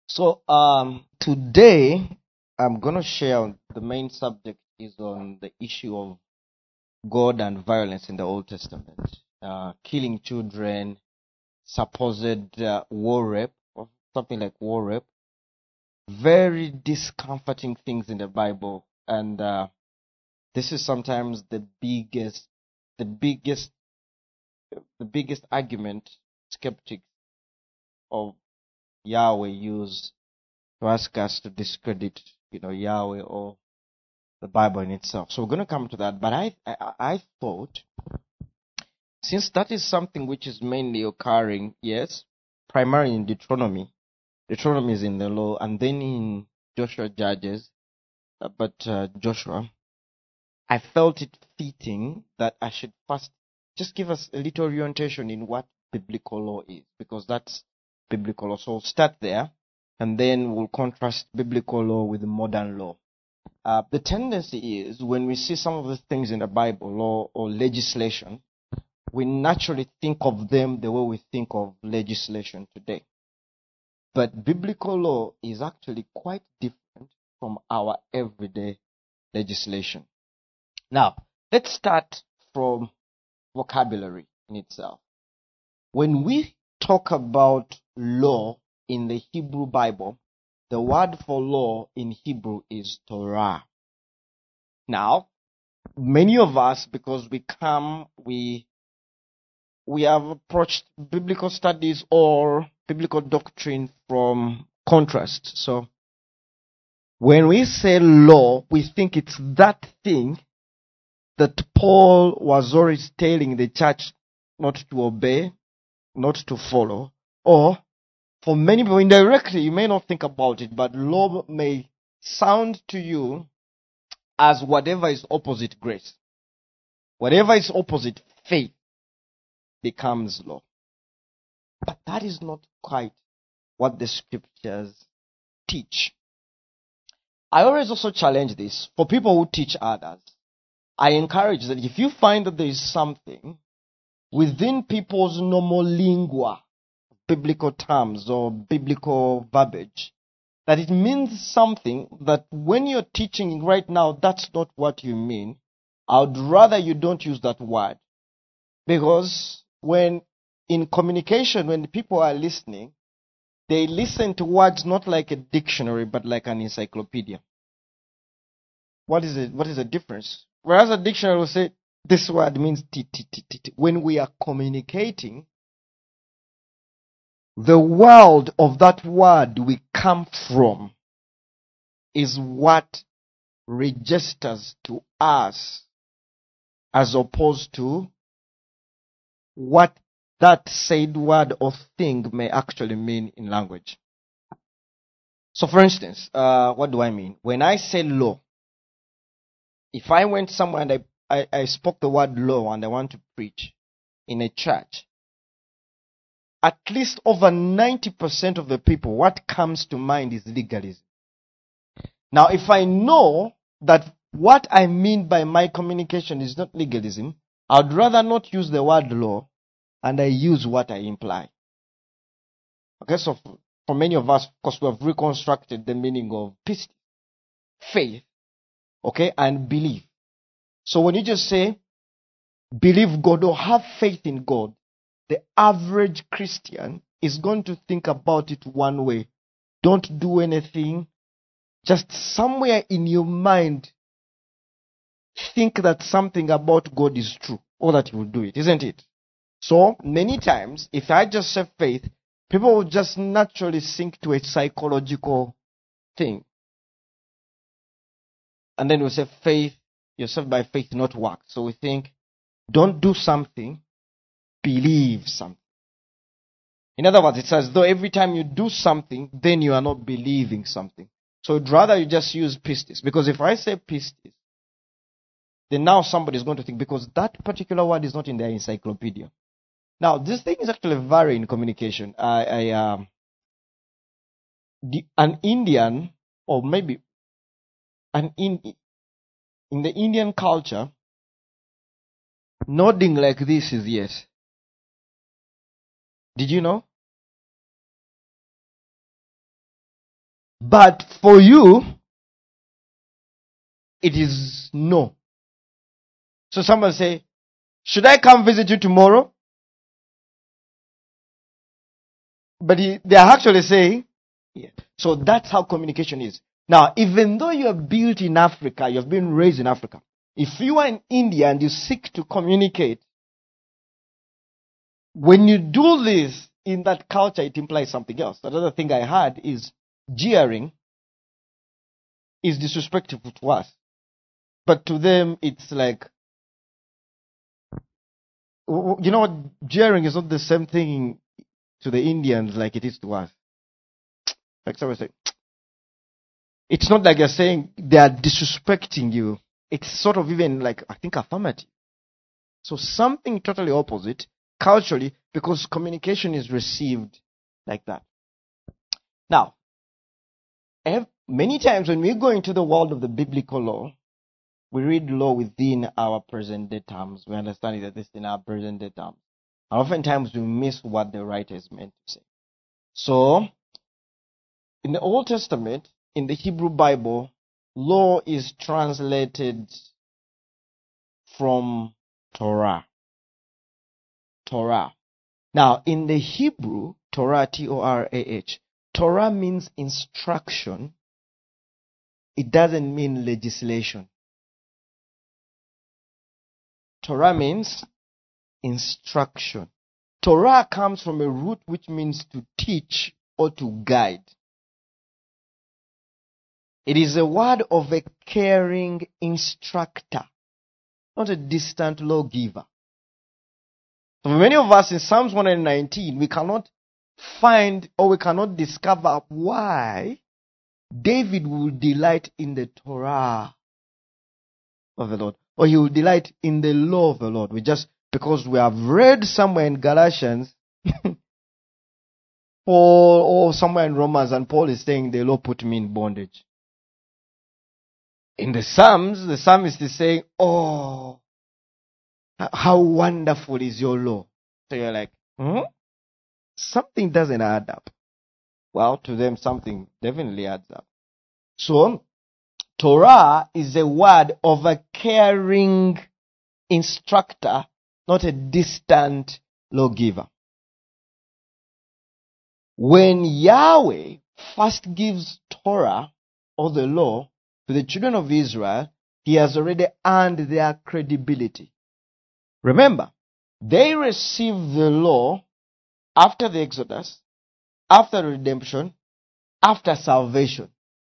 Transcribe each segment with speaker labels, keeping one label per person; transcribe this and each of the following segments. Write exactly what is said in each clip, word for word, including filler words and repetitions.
Speaker 1: So um, today I'm going to share the main subject is on the issue of God and violence in the Old Testament, uh, killing children, supposed uh, war rape, or something like war rape, very discomforting things in the Bible, and uh, this is sometimes the biggest, the biggest, the biggest argument skeptics of Yahweh use to ask us to discredit, you know, Yahweh or the Bible in itself. So we're going to come to that. But I, I, I thought, since that is something which is mainly occurring, yes, primarily in Deuteronomy. Deuteronomy is in the law, and then in Joshua Judges, uh, but uh, Joshua, I felt it fitting that I should first just give us a little orientation in what biblical law is, because that's biblical law. So we'll start there, and then we'll contrast biblical law with modern law. Uh, the tendency is when we see some of the things in the Bible, law or legislation, we naturally think of them the way we think of legislation today. But biblical law is actually quite different from our everyday legislation. Now, let's start from vocabulary in itself. When we talk about law in the Hebrew Bible, the word for law in Hebrew is Torah. Now, many of us, because we come, we we have approached biblical studies or biblical doctrine from contrast. So when we say law, we think it's that thing that Paul was always telling the church not to obey, not to follow, or for many people indirectly, you may not think about it, but law may sound to you as whatever is opposite grace. Whatever is opposite faith becomes law. But that is not quite what the scriptures teach. I always also challenge this for people who teach others. I encourage that if you find that there is something within people's normal lingua, biblical terms or biblical verbiage, that it means something that when you're teaching right now, that's not what you mean, I would rather you don't use that word. Because when in communication, when people are listening, they listen to words not like a dictionary, but like an encyclopedia. What is it? What is the difference? Whereas a dictionary will say, this word means t, t, t, t, t. When we are communicating, the world of that word we come from is what registers to us as opposed to what that said word or thing may actually mean in language. So for instance, uh, what do I mean? When I say law, if I went somewhere and I, I, I spoke the word law and I want to preach in a church, at least over ninety percent of the people, what comes to mind is legalism. Now, if I know that what I mean by my communication is not legalism, I'd rather not use the word law and I use what I imply. Okay, so for, for many of us, of course, we have reconstructed the meaning of peace, faith, okay, and belief. So when you just say, believe God or have faith in God, the average Christian is going to think about it one way. Don't do anything. Just somewhere in your mind, think that something about God is true or that you will do it, isn't it? So many times, if I just say faith, people will just naturally sink to a psychological thing. And then we say faith, you're saved by faith, not works. So we think, don't do something, believe something. In other words, it's as though every time you do something, then you are not believing something. So I'd rather you just use pistis. Because if I say pistis, then now somebody is going to think, because that particular word is not in their encyclopedia. Now, this thing is actually vary in communication. I, I um, the, an Indian, or maybe an in, in the Indian culture, nodding like this is yes. Did you know? But for you, it is no. So someone say, should I come visit you tomorrow? But he, they are actually saying, yeah. So that's how communication is. Now, even though you are built in Africa, you have been raised in Africa, if you are in India and you seek to communicate, when you do this in that culture, it implies something else. Another thing I heard is jeering is disrespectful to us. But to them, it's like, you know what, jeering is not the same thing to the Indians like it is to us. Like someone say, it's not like you're saying they are disrespecting you. It's sort of even like, I think, affirmative. So something totally opposite culturally, because communication is received like that. Now, many times when we go into the world of the biblical law, we read law within our present day terms. We understand that this is in our present day terms. And oftentimes we miss what the writer is meant to say. So, in the Old Testament, in the Hebrew Bible, law is translated from Torah. Torah. Now, in the Hebrew, Torah, T O R A H, Torah means instruction. It doesn't mean legislation. Torah means instruction. Torah comes from a root which means to teach or to guide. It is a word of a caring instructor, not a distant lawgiver. So for many of us in Psalms one nineteen, we cannot find or we cannot discover why David will delight in the Torah of the Lord, or he will delight in the law of the Lord. We just, because we have read somewhere in Galatians, Paul, or somewhere in Romans, and Paul is saying the law put me in bondage. In the Psalms, the psalmist is saying, oh, how wonderful is your law. So you're like, hmm? Something doesn't add up. Well, to them, something definitely adds up. So, Torah is a word of a caring instructor, not a distant lawgiver. When Yahweh first gives Torah, or the law, to the children of Israel, he has already earned their credibility. Remember, they received the law after the Exodus, after redemption, after salvation.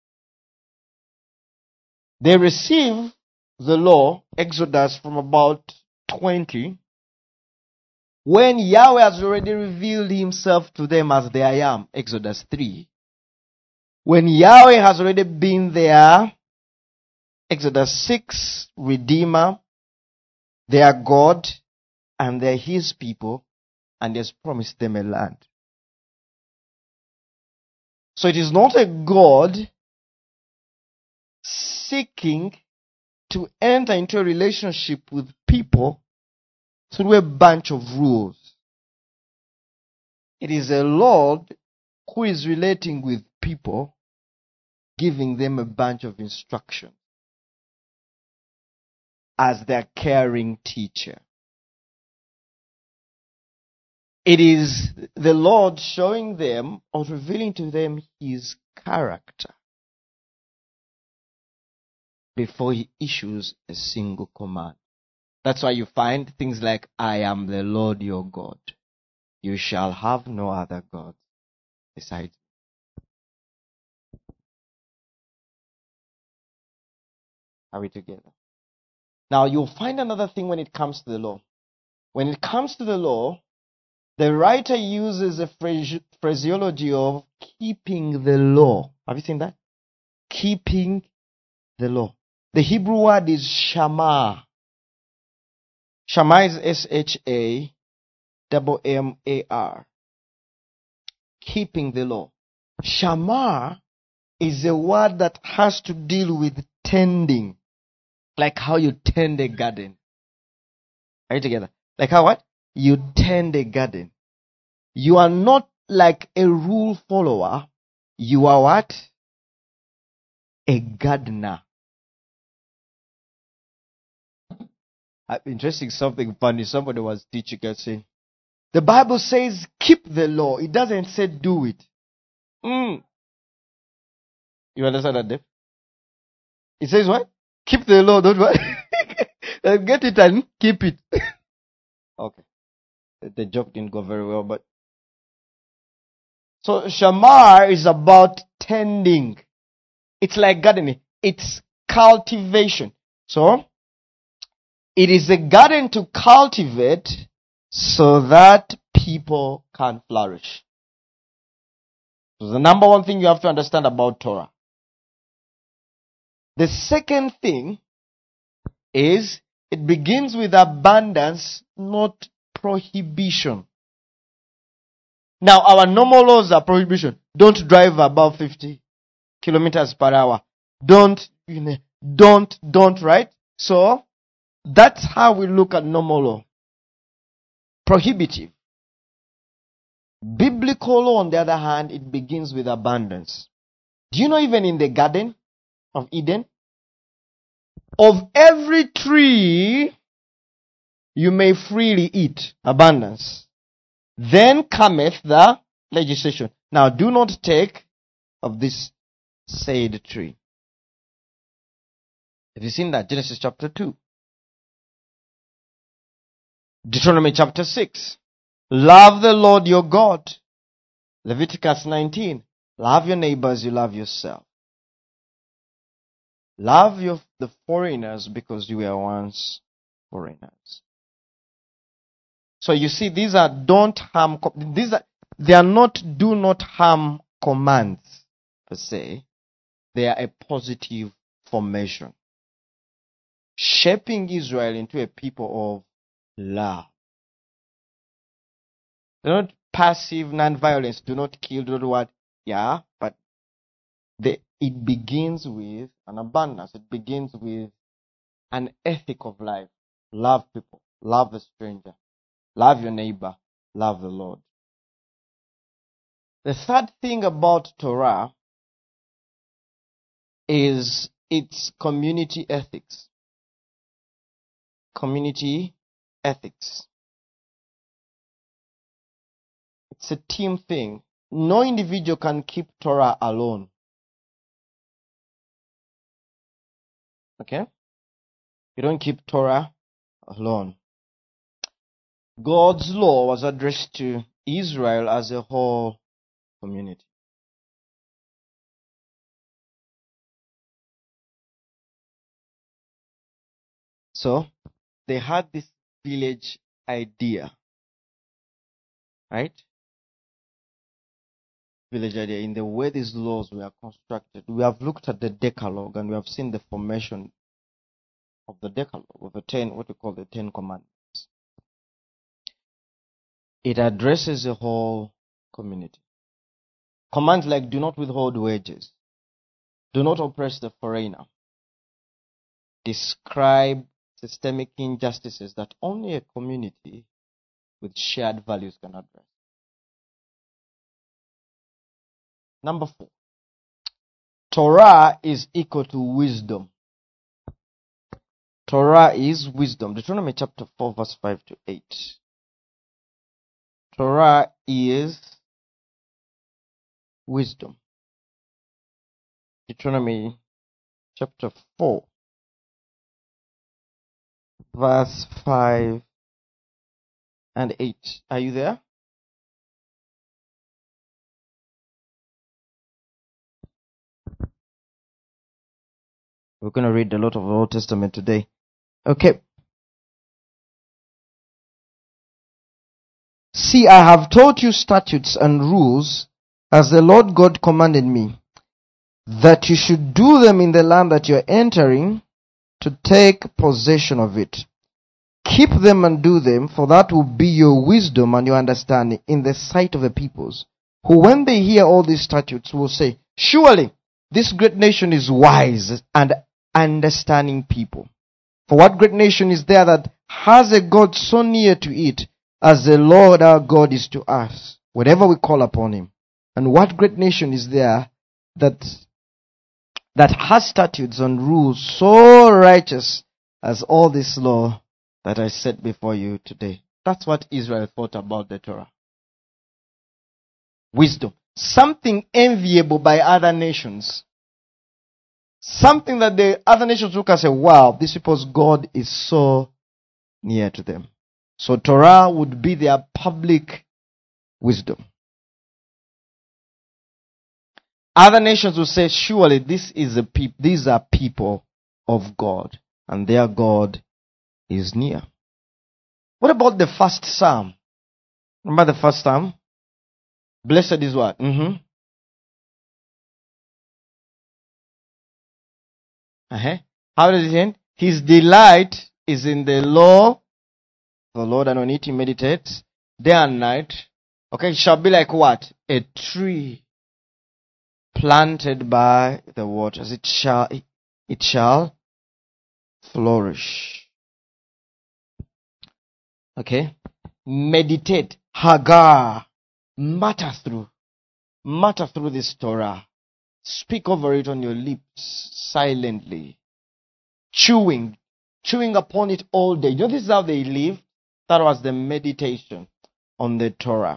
Speaker 1: They received the law, Exodus, from about twenty, when Yahweh has already revealed himself to them as the I Am, Exodus three. When Yahweh has already been there, Exodus six, Redeemer, their God, and they're his people, and he has promised them a land. So it is not a God seeking to enter into a relationship with people through a bunch of rules. It is a Lord who is relating with people, giving them a bunch of instructions as their caring teacher. It is the Lord showing them or revealing to them his character before he issues a single command. That's why you find things like, I am the Lord your God. You shall have no other God besides me. Are we together? Now you'll find another thing when it comes to the law. When it comes to the law, the writer uses a phrase, phraseology of keeping the law. Have you seen that? Keeping the law. The Hebrew word is Shama. Shama is S H A M M A R. Keeping the law. Shama is a word that has to deal with tending. Like how you tend a garden. Are you together? Like how what? You tend a garden. You are not like a rule follower. You are what? a gardener. Uh, Interesting, something funny. Somebody was teaching us saying, the Bible says keep the law. It doesn't say do it. Mm. You understand that, Dave? It says what? Keep the law, don't what? Get it and keep it. Okay. The joke didn't go very well, but so Shamar is about tending. It's like gardening. It's cultivation. So it is a garden to cultivate so that people can flourish. So the number one thing you have to understand about Torah. The second thing is it begins with abundance, not prohibition. Now, our normal laws are prohibition. Don't drive above fifty kilometers per hour. Don't, you know, don't, don't, right? So, that's how we look at normal law. Prohibitive. Biblical law, on the other hand, it begins with abundance. Do you know even in the Garden of Eden, of every tree you may freely eat, abundance. Then cometh the legislation. Now do not take of this said tree. Have you seen that? Genesis chapter two. Deuteronomy chapter six. Love the Lord your God. Leviticus nineteen. Love your neighbors, you love yourself. Love your, the foreigners because you were once foreigners. So you see, these are don't harm, these are, they are not do not harm commands per se. They are a positive formation. Shaping Israel into a people of love. They're not passive, non-violence, do not kill, do not what, yeah, but they, it begins with an abundance. It begins with an ethic of life. Love people. Love the stranger. Love your neighbor. Love the Lord. The third thing about Torah is its community ethics. Community ethics. It's a team thing. No individual can keep Torah alone. Okay? You don't keep Torah alone. God's law was addressed to Israel as a whole community. So, they had this village idea. Right? Village idea in the way these laws were constructed. We have looked at the Decalogue and we have seen the formation of the Decalogue, of the ten, what we call the Ten Commandments. It addresses the whole community. Commands like do not withhold wages, do not oppress the foreigner, describe systemic injustices that only a community with shared values can address. Number four, Torah is equal to wisdom. Torah is wisdom. Deuteronomy chapter four, verse five to eight. Torah is wisdom. Deuteronomy chapter four, verse five and eight. Are you there? We're going to read a lot of the Old Testament today. Okay. See, I have taught you statutes and rules as the Lord God commanded me, that you should do them in the land that you are entering to take possession of it. Keep them and do them, for that will be your wisdom and your understanding in the sight of the peoples, who when they hear all these statutes will say, surely this great nation is wise and understanding people. For what great nation is there that has a God so near to it as the Lord our God is to us, whenever we call upon him? And what great nation is there that that has statutes and rules so righteous as all this law that I set before you today. That's what Israel thought about the Torah. Wisdom. Something enviable by other nations. Something that the other nations look and say, wow, these people's God is so near to them. So Torah would be their public wisdom. Other nations will say, surely this is a peop- these are people of God, and their God is near. What about the first psalm? Remember the first psalm? Blessed is what? Mm-hmm. Uh-huh. How does it end? His delight is in the law of the Lord, and on it he meditates day and night. Okay, it shall be like what? A tree planted by the waters. It shall, it shall flourish. Okay? Meditate. Hagar. Mutter through. Mutter through this Torah. Speak over it on your lips silently. Chewing. Chewing upon it all day. You know, this is how they lived. That was the meditation on the Torah.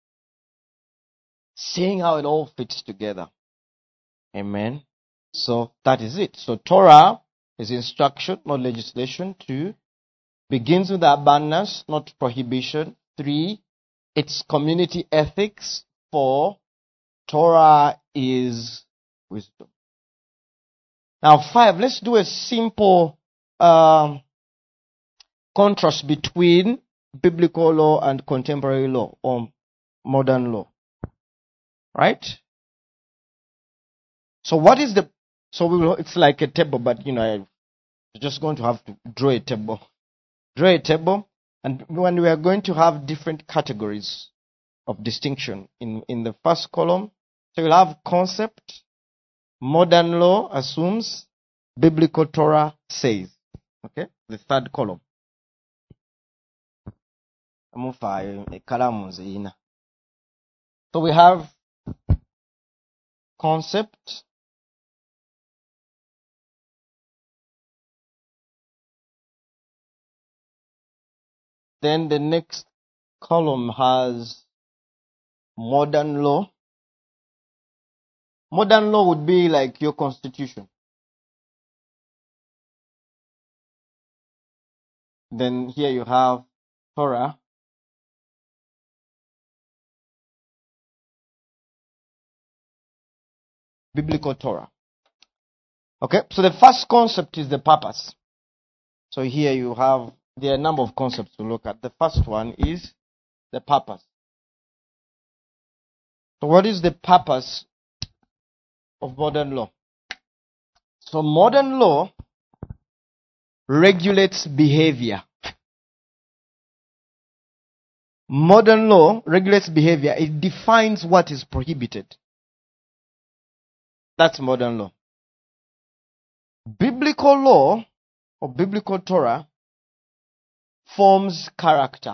Speaker 1: Seeing how it all fits together. Amen. So that is it. So Torah is instruction, not legislation. Two, begins with abundance, not prohibition. Three, it's community ethics. Four, Torah is wisdom. Now five, let's do a simple um, contrast between biblical law and contemporary law or modern law. Right? So what is the, so we will, it's like a table, but you know, I'm just going to have to draw a table. Draw a table, and when we are going to have different categories of distinction in, in the first column, so you'll have concept, modern law assumes, biblical Torah says. Okay? The third column. So we have concept, then the next column has modern law. Modern law would be like your constitution. Then here you have Torah. Biblical Torah. Okay, so the first concept is the purpose. So here you have, there are a number of concepts to look at. The first one is the purpose. So what is the purpose of modern law? So modern law regulates behavior. Modern law regulates behavior. It defines what is prohibited. That's modern law. Biblical law or biblical Torah forms character.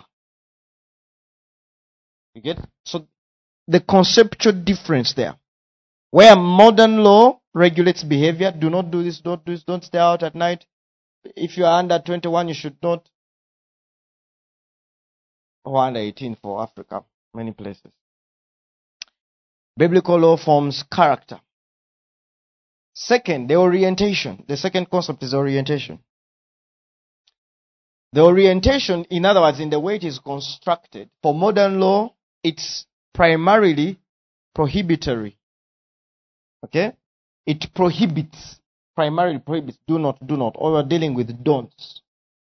Speaker 1: You get? So the conceptual difference there. Where modern law regulates behavior, do not do this, don't do this, don't stay out at night. If you are under twenty-one, you should not. Or under eighteen for Africa, many places. Biblical law forms character. Second, the orientation. The second concept is orientation. The orientation, in other words, in the way it is constructed, for modern law, it's primarily prohibitory. Okay? It prohibits, primarily prohibits, do not, do not, or we're dealing with don'ts.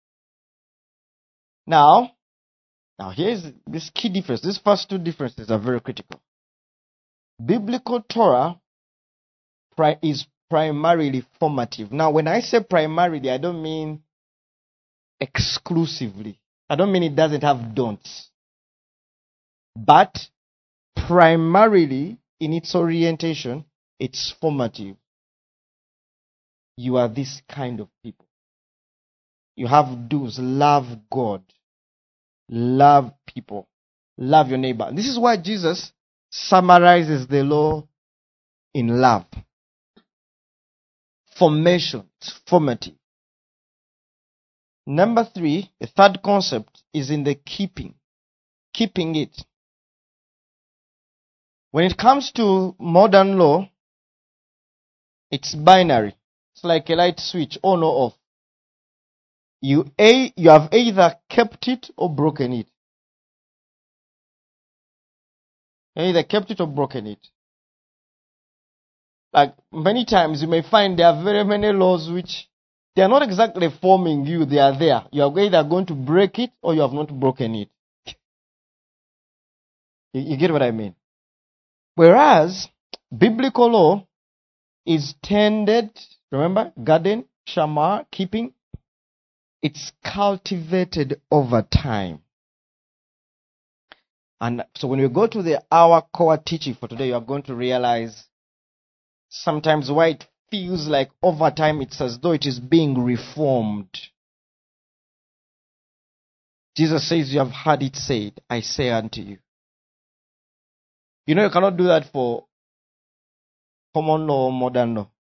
Speaker 1: Now, now here's this key difference. These first two differences are very critical. Biblical Torah pri- is primarily formative. Now, when I say primarily, I don't mean exclusively. I don't mean it doesn't have don'ts. But primarily, in its orientation, it's formative. You are this kind of people. You have do's. Love God. Love people. Love your neighbor. This is why Jesus summarizes the law in love. formation. It's formative. Number three, the third concept is in the keeping. Keeping it. When it comes to modern law, it's binary. It's like a light switch, on or off. You, a, you have either kept it or broken it. You either kept it or broken it. Like many times you may find there are very many laws which they are not exactly forming you, they are there. You are either going to break it or you have not broken it. You, you get what I mean? Whereas biblical law is tended, remember, garden, shamar, keeping. It's cultivated over time. And so when we go to the our core teaching for today, you are going to realize sometimes why it feels like over time it's as though it is being reformed. Jesus says, you have heard it said, I say unto you. You know, you cannot do that for common law or modern law.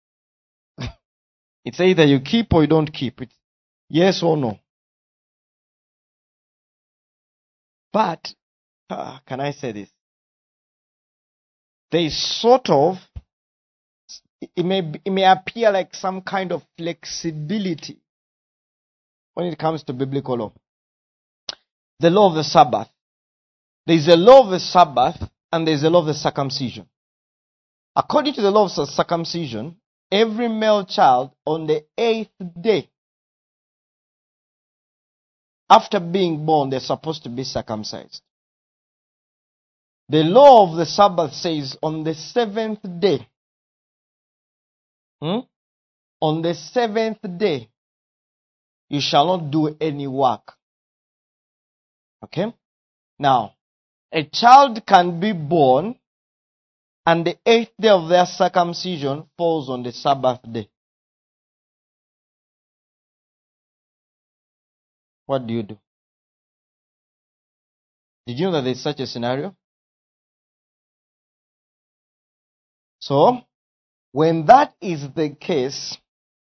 Speaker 1: It's either you keep or you don't keep it. Yes or no. But, uh, can I say this? There is sort of, it may, it may appear like some kind of flexibility when it comes to biblical law. The law of the Sabbath. There is a law of the Sabbath and there is a law of the circumcision. According to the law of circumcision, every male child on the eighth day after being born, they're supposed to be circumcised. The law of the Sabbath says on the seventh day, hmm, on the seventh day, you shall not do any work. Okay? Now, a child can be born and the eighth day of their circumcision falls on the Sabbath day. What do you do? Did you know that there's such a scenario? So, when that is the case,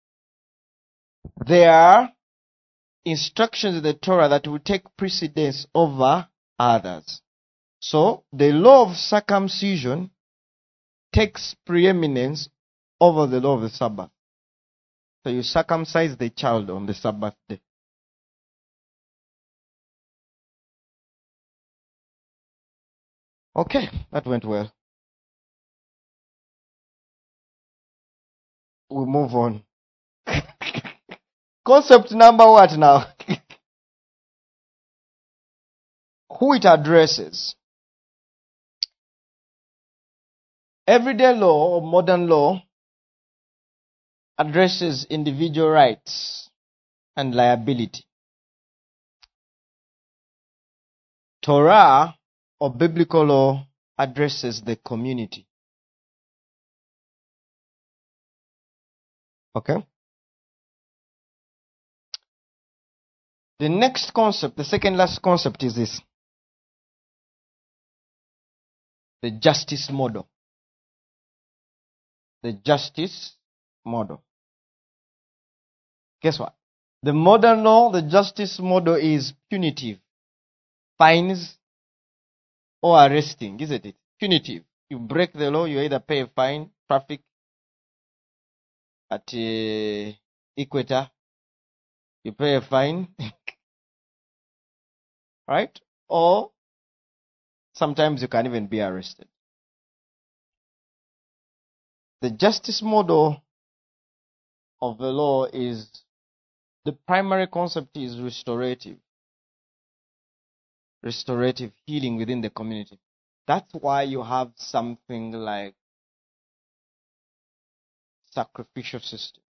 Speaker 1: there are instructions in the Torah that will take precedence over others. So, the law of circumcision takes preeminence over the law of the Sabbath. So you circumcise the child on the Sabbath day. Okay, that went well. We'll move on. Concept number what now? Who it addresses. Everyday law or modern law addresses individual rights and liability. Torah or biblical law addresses the community. Okay? The next concept, the second last concept is this. The justice model. The justice model. Guess what? The modern law, the justice model is punitive. Fines or arresting, isn't it? Punitive. You break the law, you either pay a fine, traffic at uh, Equator, you pay a fine, right? Or sometimes you can even be arrested. The justice model of the law is, the primary concept is restorative. Restorative healing within the community. That's why you have something like sacrificial system.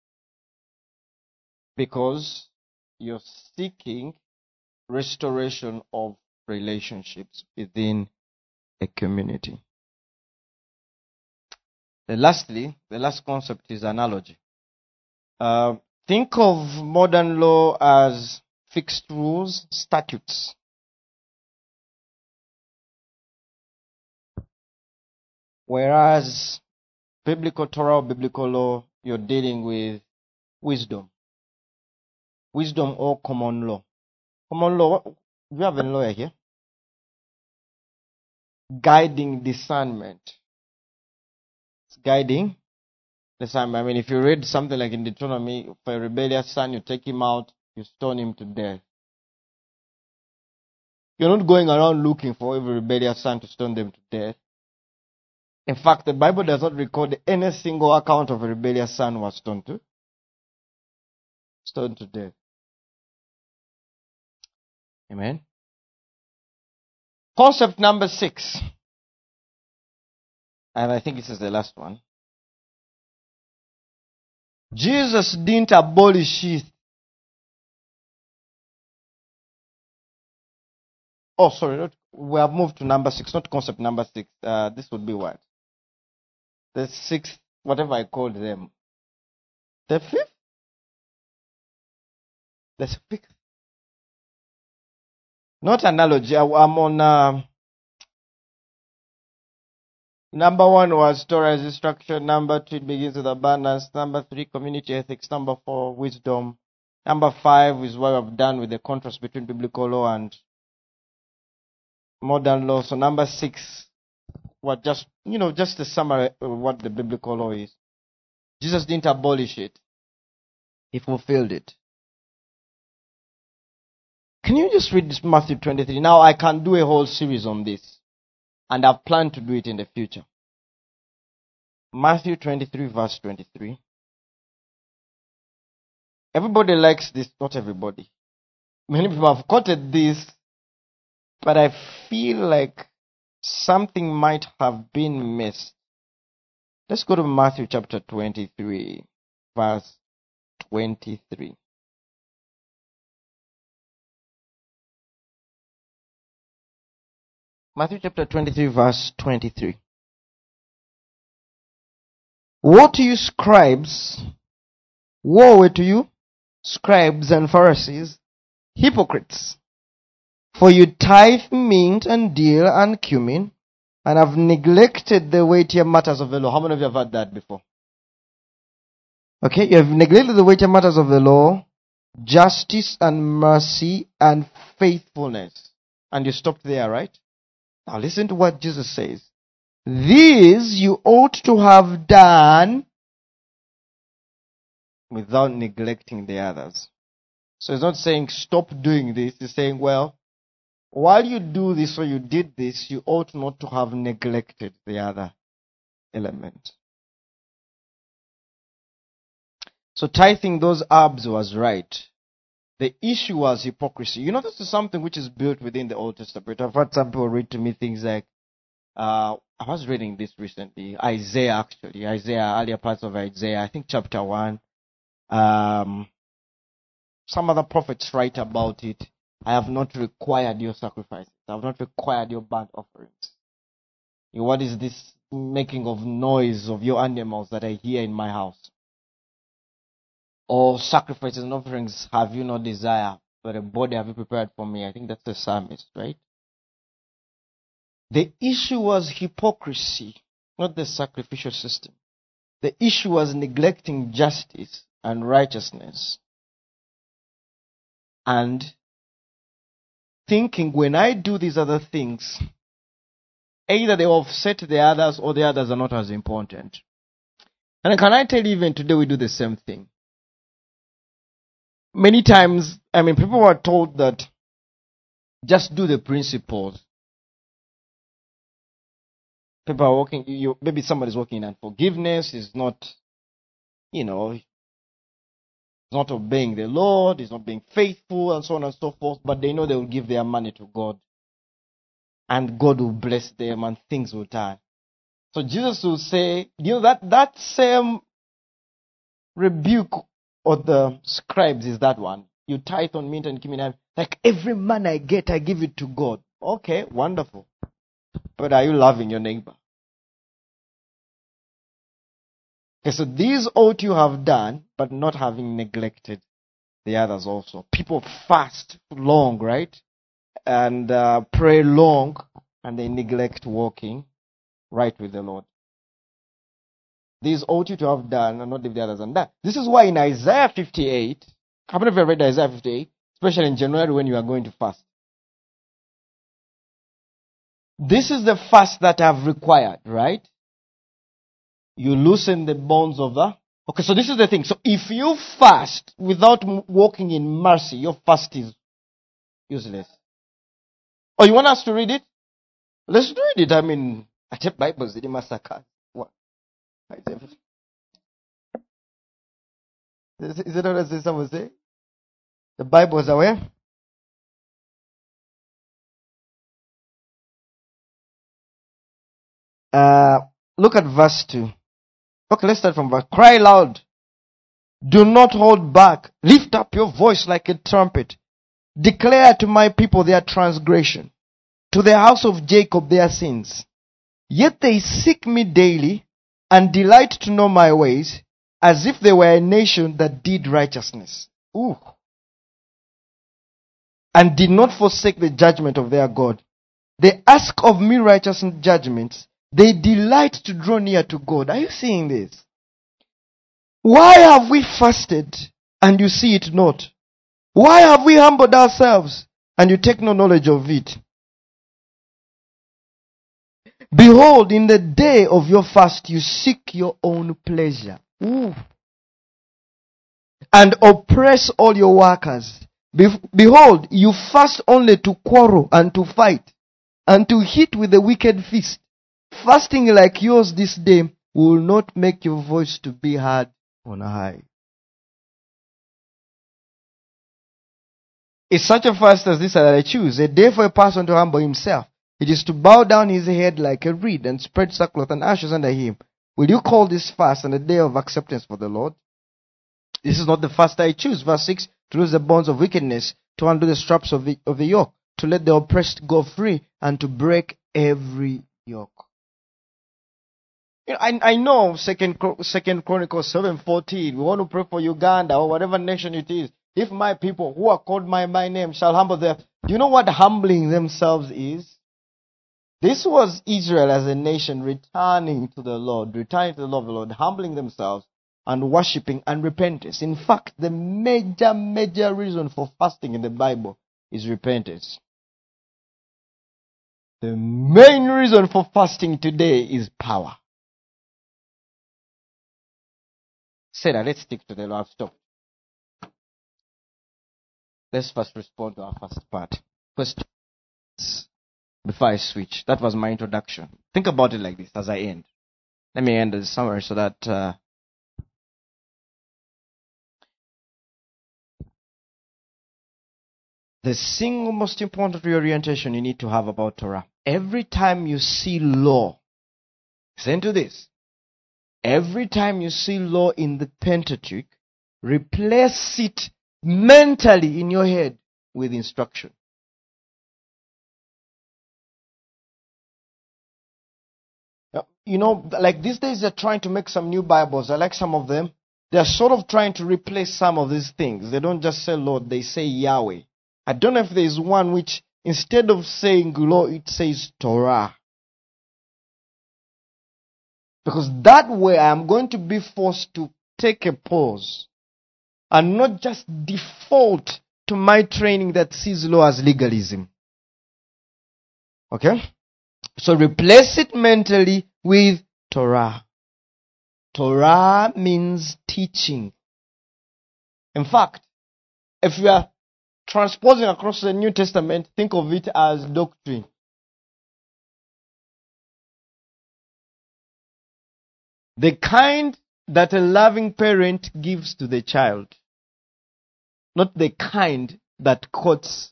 Speaker 1: Because you're seeking restoration of relationships within a community. And lastly, the last concept is analogy. Uh, think of modern law as fixed rules, statutes. Whereas biblical Torah or biblical law you're dealing with wisdom. Wisdom or common law. Common law, what, do you have a lawyer here? Guiding discernment. It's guiding discernment. I mean, if you read something like in Deuteronomy, for a rebellious son, you take him out, you stone him to death. You're not going around looking for every rebellious son to stone them to death. In fact, the Bible does not record any single account of a rebellious son who was stoned to, stoned to death. Amen. Concept number six. And I think this is the last one. Jesus didn't abolish it. Oh, sorry. Not, we have moved to number six, not concept number six. Uh, this would be what? The sixth, whatever I called them. The fifth? The sixth. Not analogy. I, I'm on... Uh, Number one was storage instruction. Number two, it begins with abundance. Number three, community ethics. Number four, wisdom. Number five is what I've done with the contrast between biblical law and modern law. So number six, what just, you know, just a summary of what the biblical law is. Jesus didn't abolish it. He fulfilled it. Can you just read this Matthew twenty-three? Now I can do a whole series on this. And I've planned to do it in the future. Matthew twenty-three, verse twenty-three. Everybody likes this, not everybody. Many people have quoted this, but I feel like something might have been missed. Let's go to Matthew chapter twenty-three, verse twenty-three. Matthew chapter twenty-three, verse twenty-three. Woe to you, scribes! Woe to you, scribes and Pharisees, hypocrites! For you tithe mint and dill and cumin, and have neglected the weightier matters of the law. How many of you have heard that before? Okay, you have neglected the weightier matters of the law, justice and mercy and faithfulness. And you stopped there, right? Now listen to what Jesus says. These you ought to have done without neglecting the others. So he's not saying stop doing this. He's saying, well, while you do this or you did this, you ought not to have neglected the other element. So tithing those herbs was right. The issue was hypocrisy. You know, this is something which is built within the Old Testament. I've had some people read to me things like, uh, I was reading this recently, Isaiah actually, Isaiah, earlier parts of Isaiah, I think chapter one. Um, some other prophets write about it. I have not required your sacrifices. I have not required your burnt offerings. What is this making of noise of your animals that I hear in my house? Or sacrifices and offerings have you no desire, but a body have you prepared for me? I think that's the psalmist, right? The issue was hypocrisy, not the sacrificial system. The issue was neglecting justice and righteousness. And thinking when I do these other things, either they offset the others or the others are not as important. And can I tell you, even today we do the same thing. Many times, I mean, people are told that just do the principles. People are working, you, maybe somebody's working in unforgiveness, is not, you know, is not obeying the Lord, is not being faithful, and so on and so forth, but they know they will give their money to God. And God will bless them and things will turn. So Jesus will say, you know, that, that same rebuke of the scribes is that one. You tithe on mint and cumin. Like every man I get, I give it to God. Okay, wonderful. But are you loving your neighbor? Okay, so these ought you have done, but not having neglected the others also. People fast long, right? And uh, pray long, and they neglect walking right with the Lord. These ought you to have done, and not leave the others undone. This is why in Isaiah fifty-eight, how many of you have read Isaiah fifty-eight? Especially in January when you are going to fast. This is the fast that I've required, right? You loosen the bonds of the... Okay, so this is the thing. So if you fast without walking in mercy, your fast is useless. Oh, you want us to read it? Let's read it. I mean, I take Bibles in massacre. What? Is it what I say? Someone say? The Bible is aware? Uh, look at verse two. Okay, let's start from verse. Cry loud. Do not hold back. Lift up your voice like a trumpet. Declare to my people their transgression, to the house of Jacob their sins. Yet they seek me daily and delight to know my ways, as if they were a nation that did righteousness. Ooh. And did not forsake the judgment of their God. They ask of me righteous judgments. They delight to draw near to God. Are you seeing this? Why have we fasted and you see it not? Why have we humbled ourselves and you take no knowledge of it? Behold, in the day of your fast you seek your own pleasure. Ooh. And oppress all your workers. Be- behold, you fast only to quarrel and to fight and to hit with a wicked fist. Fasting like yours this day will not make your voice to be heard on high. It's such a fast as this that I choose, a day for a person to humble himself. It is to bow down his head like a reed and spread sackcloth and ashes under him. Will you call this fast and a day of acceptance for the Lord? This is not the fast I choose. Verse six, to loose the bonds of wickedness, to undo the straps of the, of the yoke, to let the oppressed go free, and to break every yoke. You know, I, I know Second Second Chronicles seven fourteen. We want to pray for Uganda or whatever nation it is. If my people who are called by my name shall humble them. Do you know what humbling themselves is? This was Israel as a nation returning to the Lord, returning to the love of the Lord, humbling themselves and worshipping and repentance. In fact, the major, major reason for fasting in the Bible is repentance. The main reason for fasting today is power. Say that, let's stick to the Lord. Stop. Let's first respond to our first part. Questions before I switch. That was my introduction. Think about it like this as I end. Let me end the summary so that uh, the single most important reorientation you need to have about Torah. Every time you see law, listen to this. Every time you see law in the Pentateuch, replace it mentally in your head with instruction. You know, like these days they're trying to make some new Bibles. I like some of them. They're sort of trying to replace some of these things. They don't just say Lord, they say Yahweh. I don't know if there's one which, instead of saying law, it says Torah. Because that way I'm going to be forced to take a pause and not just default to my training that sees law as legalism. Okay? So replace it mentally with Torah. Torah means teaching. In fact, if you are transposing across the New Testament, think of it as doctrine. The kind that a loving parent gives to the child. Not the kind that courts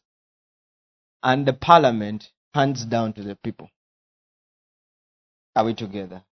Speaker 1: and the parliament hands down to the people. Are we together?